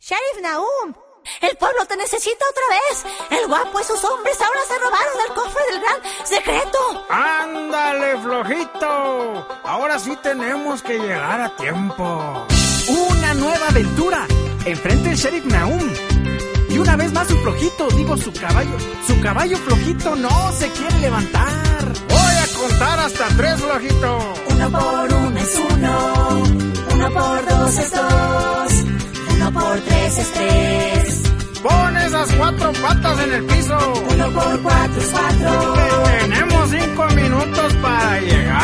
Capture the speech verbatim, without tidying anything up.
Sheriff Nahum, el pueblo te necesita otra vez. El guapo y sus hombres ahora se robaron el cofre del gran secreto. ¡Ándale, flojito! Ahora sí tenemos que llegar a tiempo. ¡Una nueva aventura! Enfrente el Sheriff Nahum. Y una vez más su flojito, digo su caballo. Su caballo flojito no se quiere levantar. Voy a contar hasta tres, flojito. Uno por uno es uno. Uno por dos es dos. Uno por tres es tres. Pon esas cuatro patas en el piso. Uno por cuatro es cuatro. Tenemos cinco minutos para llegar.